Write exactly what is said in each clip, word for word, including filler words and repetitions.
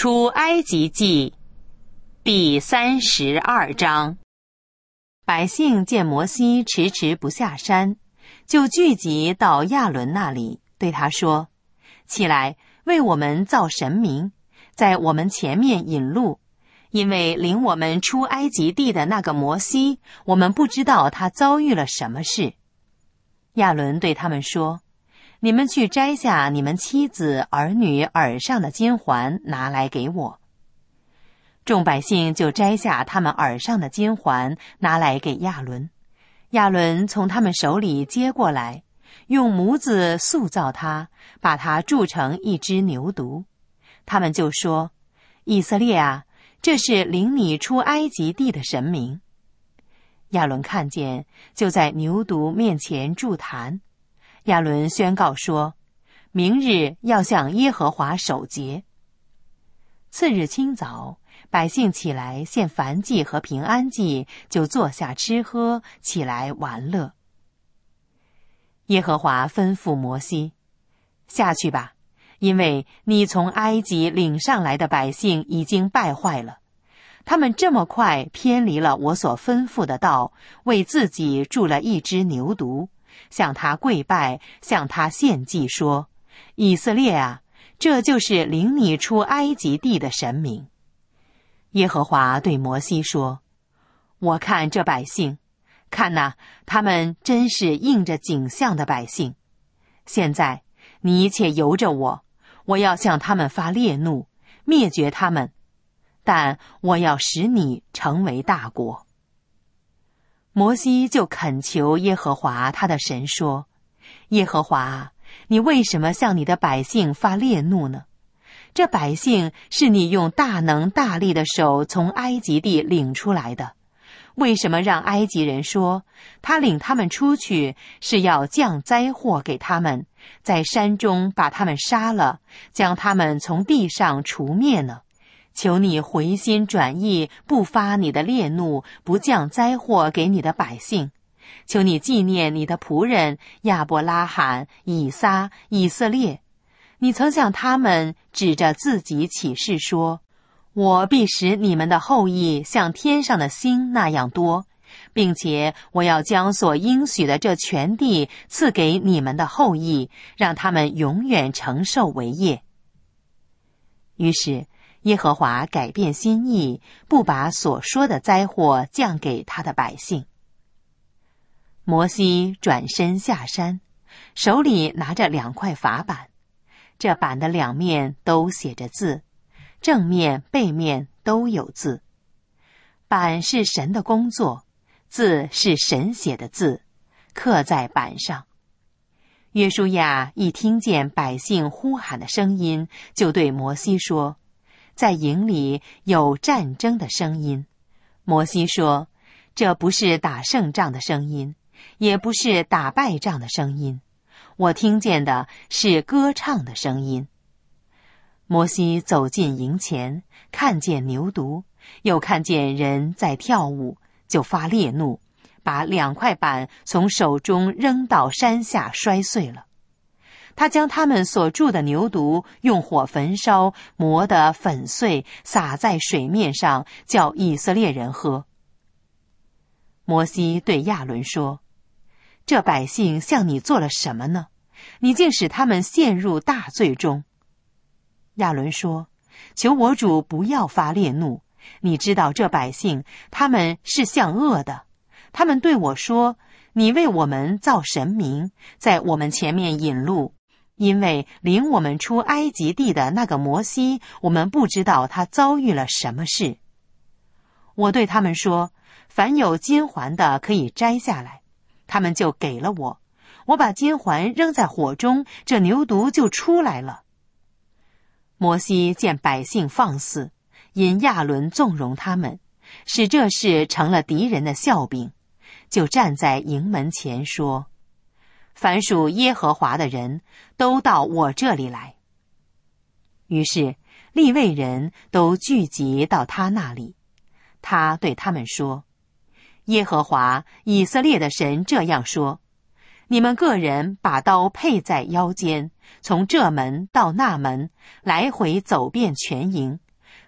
出埃及记第三十二章。百姓见摩西迟迟不下山，就聚集到亚伦那里，对他说：起来，为我们造神明，在我们前面引路，因为领我们出埃及地的那个摩西，我们不知道他遭遇了什么事。亚伦对他们说：你们去摘下你们妻子儿女耳上的金环，拿来给我。众百姓就摘下他们耳上的金环，拿来给亚伦。亚伦从他们手里接过来，用模子塑造它，把它铸成一只牛犊。他们就说：以色列啊，这是领你出埃及地的神明。亚伦看见，就在牛犊面前筑坛。亚伦宣告说：明日要向耶和华守节。次日清早，百姓起来献燔祭和平安祭，就坐下吃喝，起来玩乐。耶和华吩咐摩西：下去吧，因为你从埃及领上来的百姓已经败坏了，他们这么快偏离了我所吩咐的道，为自己铸了一只牛犊，向他跪拜，向他献祭，说：以色列啊，这就是领你出埃及地的神明。耶和华对摩西说：我看这百姓，看哪，他们真是应着景象的百姓。现在你且由着我，我要向他们发烈怒，灭绝他们，但我要使你成为大国。摩西就恳求耶和华他的神说：耶和华，你为什么向你的百姓发烈怒呢？这百姓是你用大能大力的手从埃及地领出来的，为什么让埃及人说他领他们出去是要降灾祸给他们，在山中把他们杀了，将他们从地上除灭呢？求你回心转意，不发你的烈怒，不降灾祸给你的百姓。求你纪念你的仆人亚伯拉罕、以撒、以色列。你曾向他们指着自己起誓说：我必使你们的后裔像天上的星那样多，并且我要将所应许的这全地赐给你们的后裔，让他们永远承受为业。于是耶和华改变心意，不把所说的灾祸降给他的百姓。摩西转身下山，手里拿着两块法板，这板的两面都写着字，正面背面都有字。板是神的工作，字是神写的字，刻在板上。约书亚一听见百姓呼喊的声音，就对摩西说：在营里有战争的声音。摩西说：这不是打胜仗的声音，也不是打败仗的声音，我听见的是歌唱的声音。摩西走进营前，看见牛犊，又看见人在跳舞，就发烈怒，把两块板从手中扔到山下，摔碎了。他将他们所铸的牛犊用火焚烧，磨得粉碎，撒在水面上，叫以色列人喝。摩西对亚伦说：这百姓向你做了什么呢？你竟使他们陷入大罪中。亚伦说：求我主不要发烈怒，你知道这百姓他们是向恶的，他们对我说：你为我们造神明，在我们前面引路，因为领我们出埃及地的那个摩西，我们不知道他遭遇了什么事。我对他们说：凡有金环的可以摘下来，他们就给了我，我把金环扔在火中，这牛犊就出来了。摩西见百姓放肆，因亚伦纵容他们，使这事成了敌人的笑柄，就站在营门前说：凡属耶和华的人都到我这里来。于是利未人都聚集到他那里，他对他们说：耶和华以色列的神这样说：你们个人把刀配在腰间，从这门到那门，来回走遍全营，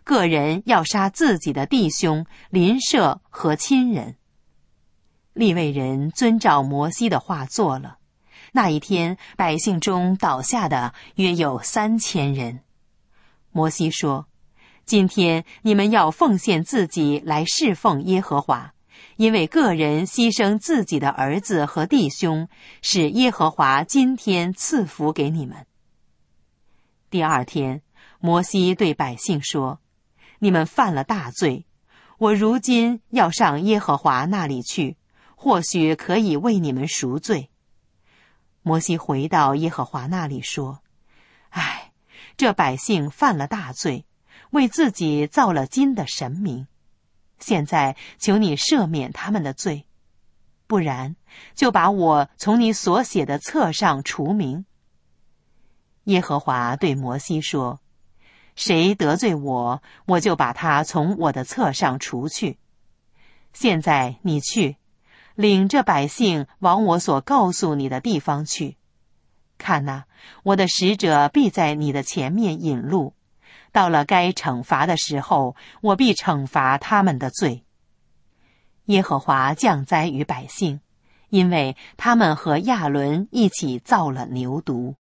个人要杀自己的弟兄、邻舍和亲人。利未人遵照摩西的话做了。那一天，百姓中倒下的约有三千人。摩西说：今天你们要奉献自己来侍奉耶和华，因为个人牺牲自己的儿子和弟兄，使耶和华今天赐福给你们。第二天，摩西对百姓说：你们犯了大罪，我如今要上耶和华那里去，或许可以为你们赎罪。摩西回到耶和华那里说：唉，这百姓犯了大罪，为自己造了金的神明。现在求你赦免他们的罪，不然就把我从你所写的册上除名。耶和华对摩西说：谁得罪我，我就把他从我的册上除去。现在你去，领这百姓往我所告诉你的地方去。看哪，我的使者必在你的前面引路，到了该惩罚的时候，我必惩罚他们的罪。耶和华降灾于百姓，因为他们和亚伦一起造了牛犊。